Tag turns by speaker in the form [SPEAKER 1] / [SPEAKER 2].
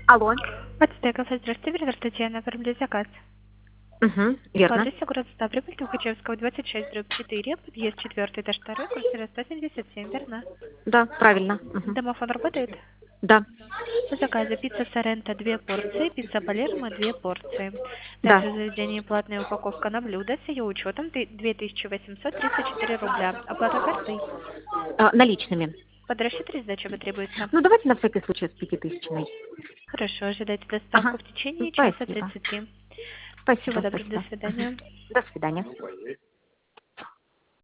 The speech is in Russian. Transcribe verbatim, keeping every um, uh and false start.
[SPEAKER 1] Алло.
[SPEAKER 2] Подстеков, здравствуйте, Вервер Татьяна, оформили заказ.
[SPEAKER 1] Угу,
[SPEAKER 2] По
[SPEAKER 1] верно.
[SPEAKER 2] адресу город Ставрополь, Тухачевского, двадцать шесть, дробь четыре, подъезд четвертый, этаж второй, квартира сто семьдесят семь, верно?
[SPEAKER 1] Да, правильно. Мгм.
[SPEAKER 2] Домофон работает?
[SPEAKER 1] Да,
[SPEAKER 2] По заказу пицца Соренто две порции, пицца Палермо две порции.
[SPEAKER 1] да.
[SPEAKER 2] Также в заведении платная упаковка на блюдо с ее учетом ты- две тысячи восемьсот тридцать четыре рубля. Оплата картой.
[SPEAKER 1] А, наличными.
[SPEAKER 2] Под расчет или сдача потребуется?
[SPEAKER 1] Ну, давайте на всякий случай с пятитысячной.
[SPEAKER 2] Хорошо, ожидайте
[SPEAKER 1] Ага.
[SPEAKER 2] доставку в течение часа
[SPEAKER 1] Спасибо.
[SPEAKER 2] тридцати. Всего
[SPEAKER 1] Спасибо,
[SPEAKER 2] доброго, до
[SPEAKER 1] спасибо. Мгм.
[SPEAKER 2] свидания.
[SPEAKER 1] До свидания.